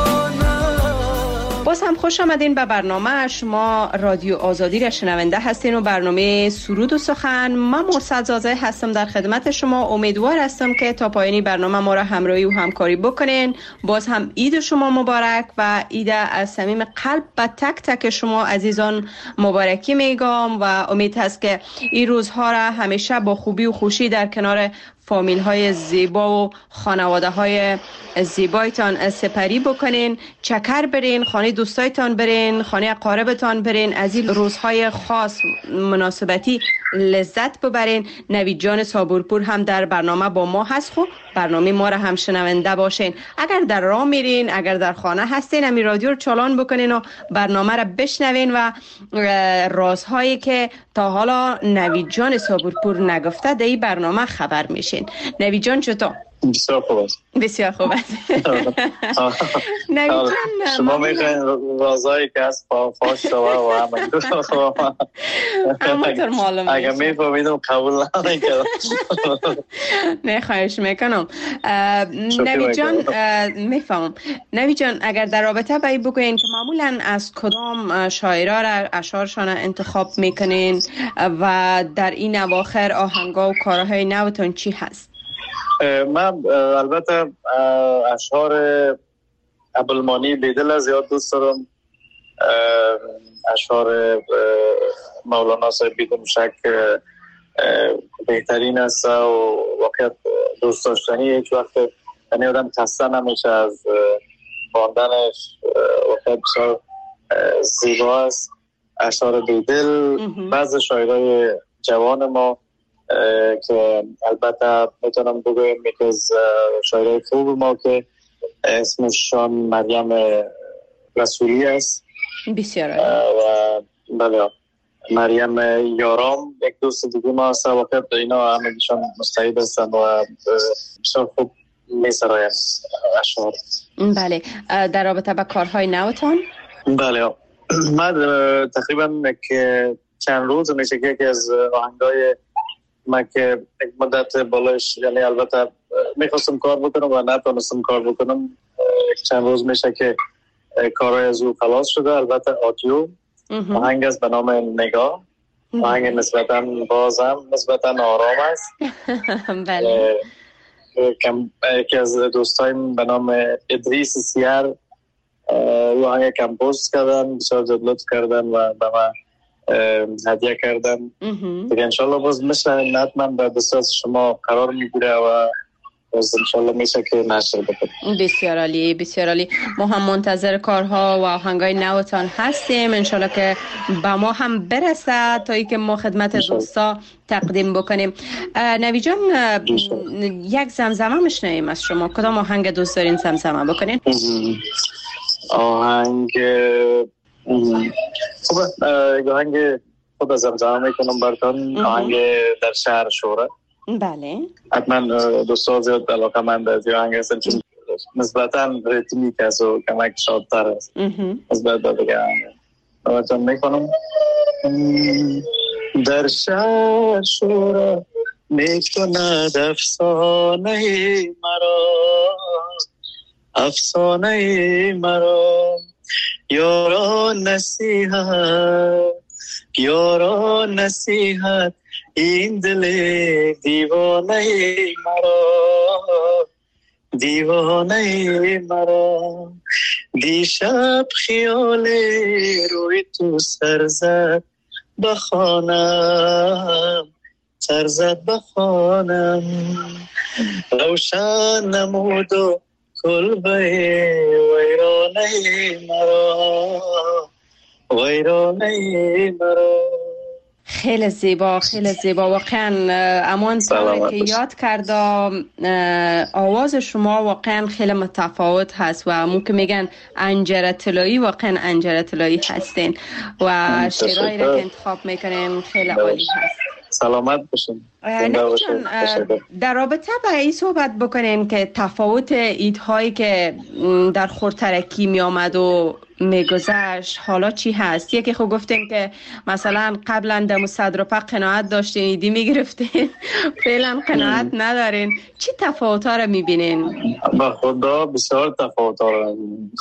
باز هم خوش آمدین به برنامه. شما رادیو آزادی را شنونده هستین و برنامه سرود و سخن. من مرسد زازه هستم در خدمت شما. امیدوار هستم که تا پایانی برنامه ما را همراهی و همکاری بکنین. باز هم عید شما مبارک و عید از صمیم قلب به تک تک شما عزیزان مبارکی میگم و امید هست که این روزها را همیشه با خوبی و خوشی در کنار فامیل های زیبا و خانواده های زیبایتان سپری بکنین. چکر برین، خانه دوستایتان برین، خانه اقاربتان برین، از این روزهای خاص مناسبتی لذت ببرین. نوید جان صابورپور هم در برنامه با ما هست. خب برنامه ما را هم شنونده باشین. اگر در راه میرین، اگر در خانه هستین، همین رادیو رو چالان بکنین و برنامه را بشنوین و رازهایی که تا حالا نوید جان صابورپور نگفته در این برنامه خبر میشین. نوید جان چطور؟ بسیار خوب است. بسیار خوب است. نوید جان شما میخواین رازایی که از فاش شما و همونطور معلوم اگر میفهمیدم قبول نمیکردم. نه خواهش میکنم. نوید جان میفهم. نوید جان اگر در رابطه با این بگوین که معمولا از کدام شاعرها را اشعارشان انتخاب میکنین و در این اواخر آهنگا و کارهای نوتون چی هست؟ من البته اشعار ابوالمانی بیدل زیاد دوست دارم. اشعار مولانا صاحب بدون شک بهترین است و واقعا دوست داشتنی. هیچ وقت یعنی آدم خسته نمیشه از خواندنش. واقعا بسیار زیبا است اشعار بیدل. بعض شاعرای جوان ما که البته میتونم بگویم یکی از شاعرای خوب ما که اسمشان مریم رسولی است. بسیار و بله مریم یارام یک دوست دیگه ما هست. واقعا اینا همگیشان مستعد هستن و بسیار خوب میسرایم اشعار. بله در رابطه با کارهای نوتان؟ بله من تقریبا که چند روز میشه که یکی از آهنگای من که یک مدت بالایش یعنی البته میخواستم کار بکنم و نتونستم کار بکنم. چند روز میشه که کارهای از او خلاص شده. البته آدیو آهنگ است به نام نگاه. آهنگ نسبتا بازم نسبتا آرام است. بله یکی از دوستایم به نام ادریس سیار او آهنگ کمپوز کردن، بسیار زیاد لطف کردن و به من هدیه کردن. دیگه انشالله باز مثل حتما به دست شما قرار میگیره و باز انشالله میشه که نشر بکنه. بسیار عالی بسیار عالی. ما هم منتظر کارها و آهنگای نوتان هستیم. انشالله که با ما هم برسه تا ای که ما خدمت دوستا تقدیم بکنیم. نوید جان یک زمزمه میشنویم از شما. کدام آهنگ دوست دارین زمزمه بکنین؟ آهنگ خوبه. آهنگ خود زمزمه میکنم براتون. آهنگ در شهر شوره. بله حتما دوستا زیاد علاقه مند از این آهنگ هستن چون نسبتا ریتمیک است و کمک شادتر است نسبت به دیگه آهنگ. براتون میکنم. در شهر شوره میکند افسانه مرا، افسانه مرا. یاران نصیحت این دل دیوانه مرا، دیوانه مرا. دیشب خیال روی تو سرزد بخوانم، سرزد بخوانم. روشن نمود و کلبه ویرانه مرا، ویرانه مرا. خیلی زیبا خیلی زیبا واقعا. امان طوری که یاد کردم آواز شما واقعا خیلی متفاوت هست و ممکن میگن انجره طلایی. واقعا انجره طلایی هستین و شعرهایی را که انتخاب میکنین خیلی عالی هست. سلامت باشین. در رابطه با این صحبت بکنین که تفاوت ایدهایی که در خردترکی می آمد و میگذشت حالا چی هست؟ یکی خب گفتین که مثلا قبلا دم 100 روپه قناعت داشتین ایدی میگرفتین، فعلا قناعت ندارین. چی تفاوت‌ها رو میبینین؟ با خدا بسیار تفاوت‌ها رو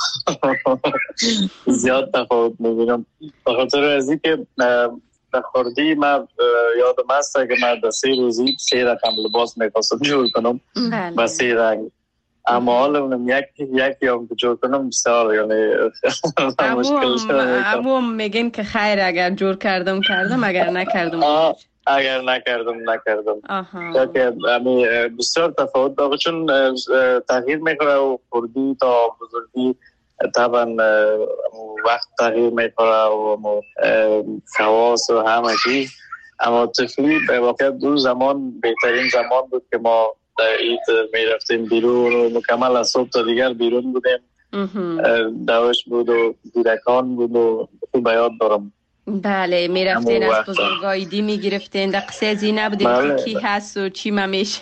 زیاد تفاوت میبینم، به خاطر از اینکه در خوردی من یادم هست که من در 3 روزی 3 رقم لباس میخواستم جور کنم با 3 رنگ، اما حالا یکی هم جور کنم بسیار یعنی مشکل شده. امو میگین که خیر اگر جور کردم اگر نکردم اگر نکردم که بسیار تفاوت داره، چون تغییر میکنه و خوردی تا بزرگی طبعا وقت تغییر میکنه و خواص و همه چیز. اما طفلی به واقع دو زمان بهترین زمان بود که ما در عید میرفتیم بیرون و مکمل از صبح تا دیگر بیرون بودیم. دوش بود و دیدکان بود و خوب یاد دارم. بله میرفتین از بزرگایدی میگرفتین، در قصه ازی نبودین بله. که کی هست و چی میشه.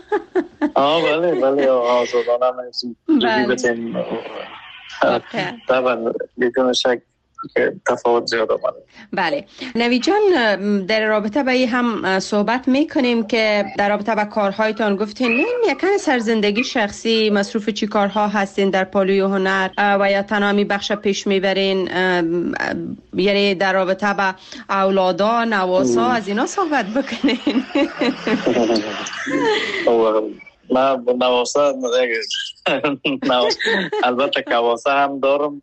بله آزادانه میرفتیم. طبعا بدون شک که تفاوت زیاد آمده. بله نوید جان، در رابطه با این هم صحبت میکنیم که در رابطه با کارهایتان گفتین یکن سرزندگی شخصی مصروف چی کارها هستین در پالوی هنر و یا تنامی بخش پیش میبرین، یعنی در رابطه با اولادا نواسا از اینا صحبت بکنین. من نواسا البته کواسه هم دارم.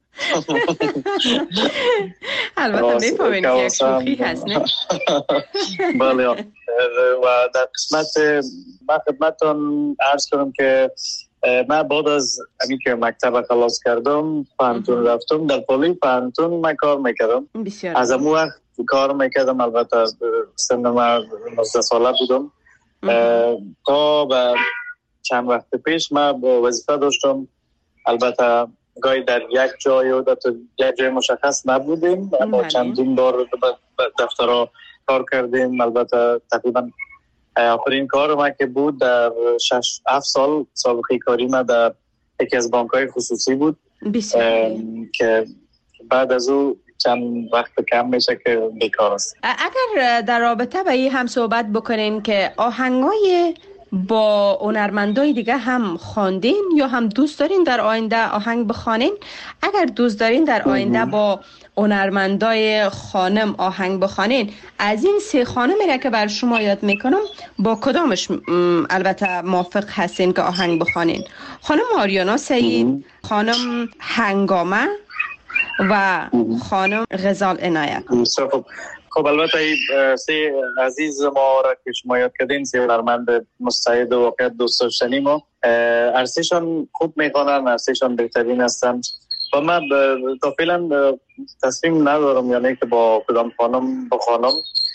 البته میفهمین که یک شوخی هست نه؟ بله و در قسمت من خدمتتون عرض کنم که من بعد از همین که مکتب خلاص کردم پانتون رفتم، در پالی پانتون من کار میکردم. از اون وقت کار میکردم، البته سن من 19 ساله بودم تا به چند وقت پیش من وظیفه داشتم. البته گاهی در یک جای و در یک جای مشخص نبودیم، اما چندین بار دفترها کار کردیم. البته تقریبا آخرین کار من که بود در 6-7 سال سابقه کاری من در یکی از بانک‌های خصوصی بود که بعد از او چند وقت کم میشه که بیکار است. اگر در رابطه با این هم صحبت بکنین که آهنگای با هنرمندای دیگه هم خواندین یا هم دوست دارین در آینده آهنگ بخوانین؟ اگر دوست دارین در آینده با هنرمندای خانم آهنگ بخوانین، از این 3 خانمی را که بر شما یاد میکنم با کدامش البته موافق هستین که آهنگ بخوانین؟ خانم آریانا سعید، خانم هنگامه و خانم غزال عنایت. خب البته سه عزیز ما را که شما یاد کردین، سه هنرمند مستعد و واقعا دوست داشتنی ما، عرصهشان خوب میخوانن، عرصهشان بهترین هستن و من تا فعلا تصمیم ندارم یعنی که با کدام خانم بخوانم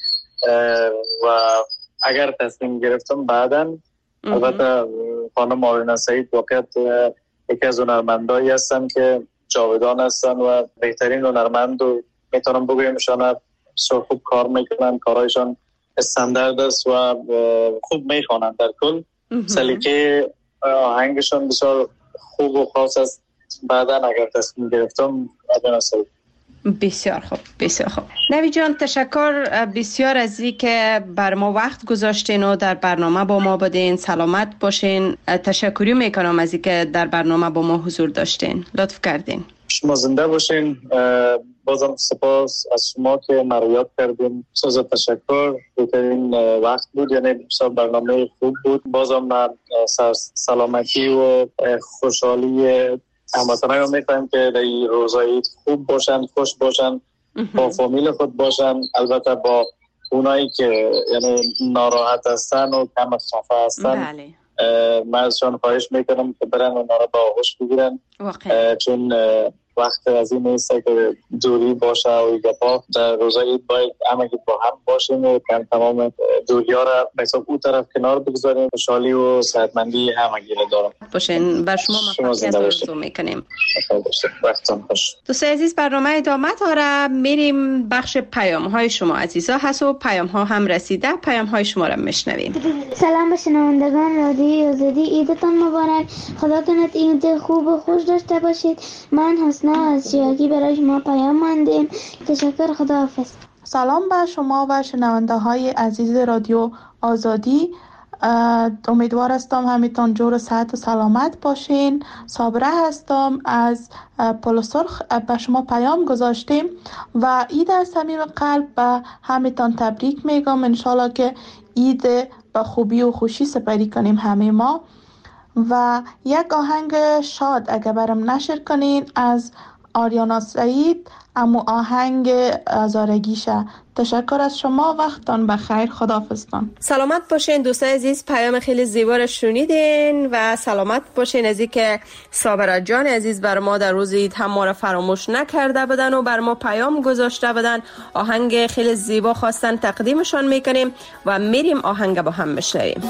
و اگر تصمیم گرفتم بعداً البته خانم آریانا سعید واقعا یکی از هنرمندایی هستن که جاودان هستن و بهترین هنرمند و میتونم بگویمشان بسیار خوب کار میکنن، کارهایشان استاندارد است و خوب میخوانند. در کل سلیقه آهنگشان بسیار خوب و خاص است. بعدا اگر تصمیم گرفتم آریانا سعید. بسیار خوب، بسیار خوب. نوید جان تشکر بسیار از این که بر ما وقت گذاشتین و در برنامه با ما بودین. سلامت باشین. تشکری میکنم از این که در برنامه با ما حضور داشتین. لطف کردین. شما زنده باشین. بازم سپاس از شما که ما رو یاد کردین. بسیار تشکر. بهترین وقت بود، یعنی بسیار برنامه خوب بود. بازم من سلامتی و خوشحالی هموطنان رو می‌خوایم که در این روزهای خوب باشن، خوش باشن، با فامیل خود باشن. البته با اونایی که یعنی ناراحت هستن و کم خفه هستن، من ازشان خواهش میکنم که برن اونا رو با آغوش بگیرن، چون وقت از این نیست که دوری باشه و گپا. در روزهای باید همگی با هم باشیم و تمام دوری ها را به حساب اون طرف کنار بگذاریم. خوشحالی و صحتمندی همگی را دارم باشین. بر شما موفقیت آرزو میکنیم. وقتتون خوش. دوستان عزیز، برنامه ادامه داره. میریم بخش پیام های شما عزیزا هست و پیام ها هم رسیده. پیام های شما را میشنویم. سلام به شنوندگان رادیوی آزادی، عیدتان مبارک. خدا کنه عید خوب و خوش داشته باشید. من حسن حسنا از شیراگی برای شما پیام ماندیم. تشکر، خداحافظ. سلام بر شما و شنونده های عزیز رادیو آزادی. امیدوار هستم همیتان جور و صحت و سلامت باشین. صابره هستم از پل سرخ. به شما پیام گذاشتیم و عید از صمیم قلب به همیتان تبریک میگم. انشالله که عید به خوبی و خوشی سپری کنیم همه ما. و یک آهنگ شاد اگه برام نشر کنین از آریانا سعید، امو آهنگ زارگیشه. تشکر از شما، وقتان بخیر، خداحافظتان. سلامت باشین دوستای عزیز، پیام خیلی زیبا رو شنیدین و سلامت باشین از اینکه صابره جان عزیز بر ما در روز عید هم ما رو فراموش نکرده بدن و بر ما پیام گذاشته بدن. آهنگ خیلی زیبا خواستن تقدیمشان میکنیم و میریم آهنگ با هم میشنویم.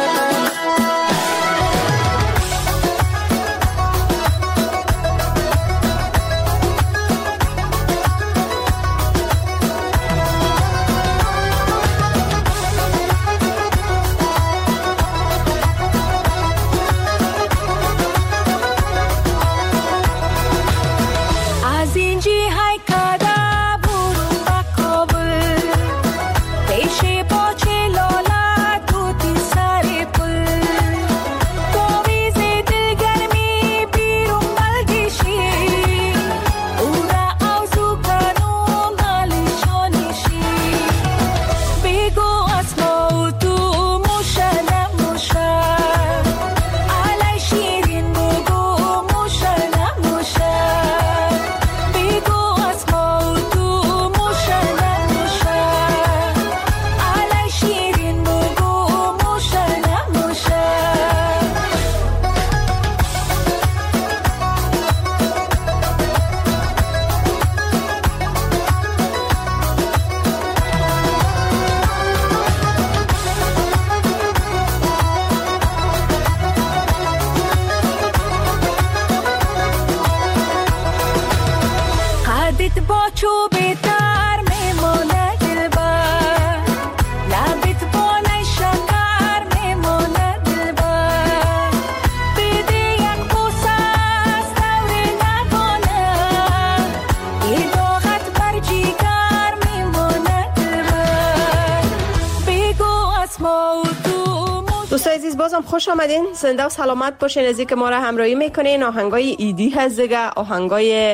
دوستای عزیز بازم خوش آمدین، زنده و سلامت باشین. از اینکه ما را همراهی میکنین. آهنگای ایدی هست دیگه، آهنگای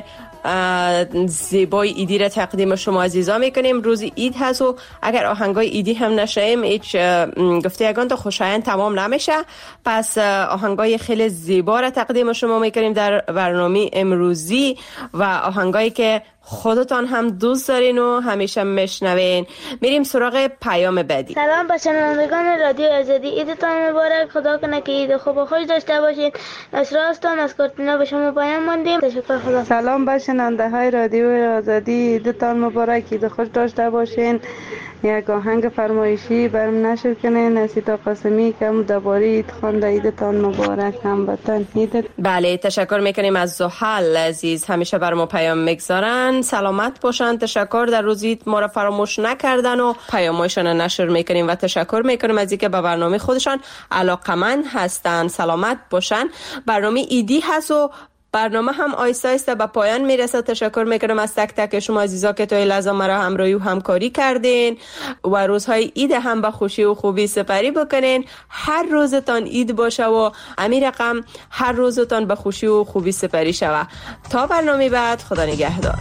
زیبای ایدی را تقدیم شما عزیزا میکنیم. روز اید هست و اگر آهنگای ایدی هم نشیم هیچ گفتگوان تا خوشایند تمام نمیشه. پس آهنگای خیلی زیبا را تقدیم شما میکنیم در برنامه امروزی و آهنگایی که خودتان هم دوست دارین و همیشه میشنوین. میریم سراغ پیام بعدی. سلام به شنوندگان رادیو آزادی، عیدتان مبارک. خدا کنه که عید خوب و خوش داشته باشین. اسراستان از کارتینا به شما پیام ماندیم. تشکر، خدا. سلام به شنونده های رادیو آزادی، عیدتان مبارک، عید خوش داشته باشین. یک آهنگ فرمایشی برم نشر کنین. نسیتا قاسمی که درباره عید خوانده. عیدتان مبارک هموطن. عید. بله، تشکر میکنیم از زحل عزیز، همیشه بر ما پیام میگذارن. سلامت باشن، تشکر، در روز عید ما را فراموش نکردن و پیامایشان نشر میکنیم و تشکر میکنیم از اینکه به برنامه خودشان علاقمند هستن. سلامت باشن. برنامه ایدی هست و برنامه هم آیسته آیسته به پایان میرسه. تشکر میکنم از تک تک شما عزیزا که تا این لحظه مرا همراهی و همکاری کردین و روزهای عید هم به خوشی و خوبی سپری بکنین. هر روزتان عید باشه و امیر رقم هر روزتان به خوشی و خوبی سپری شوه. تا برنامه بعد، خدا نگهدار.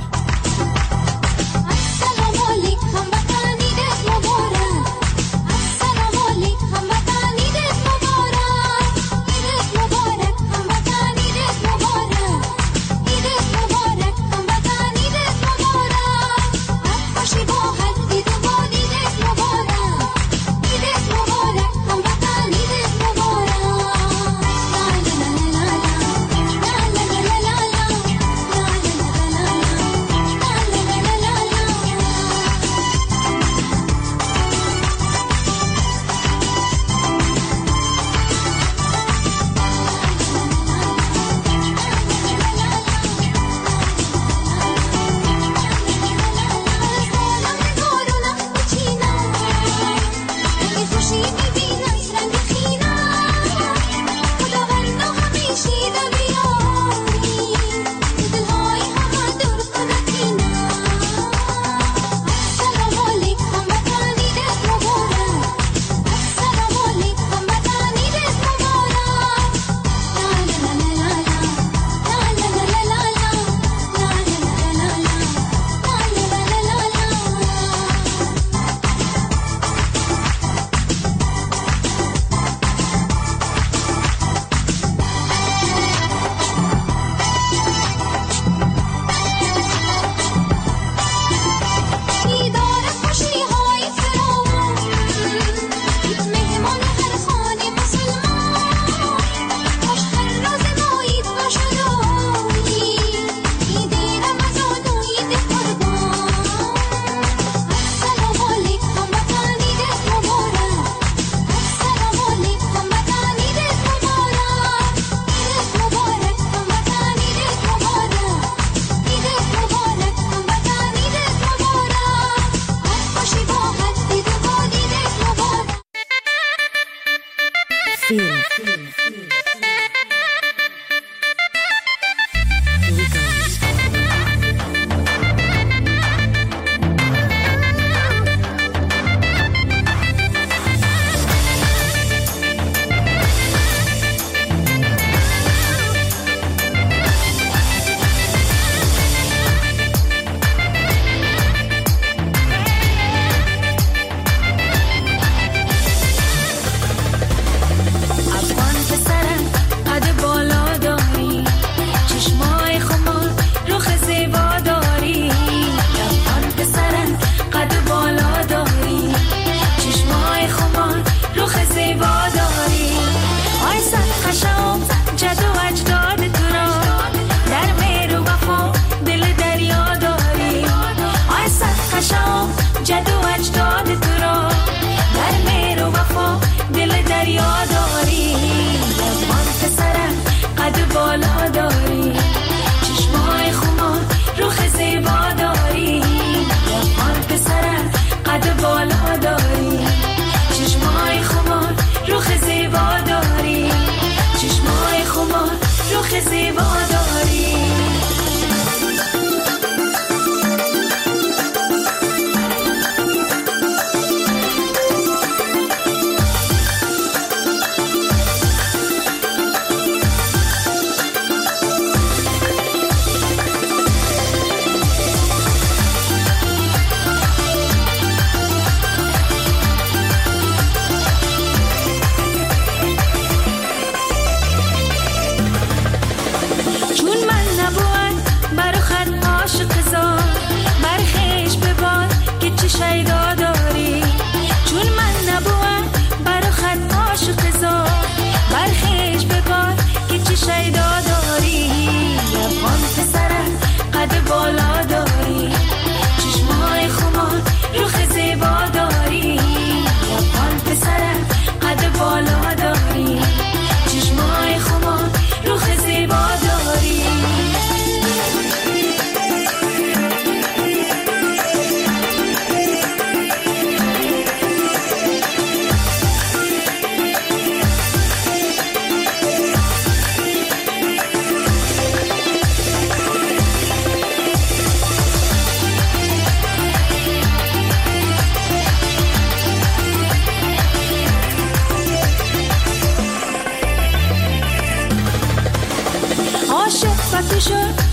عاشق وقتی شد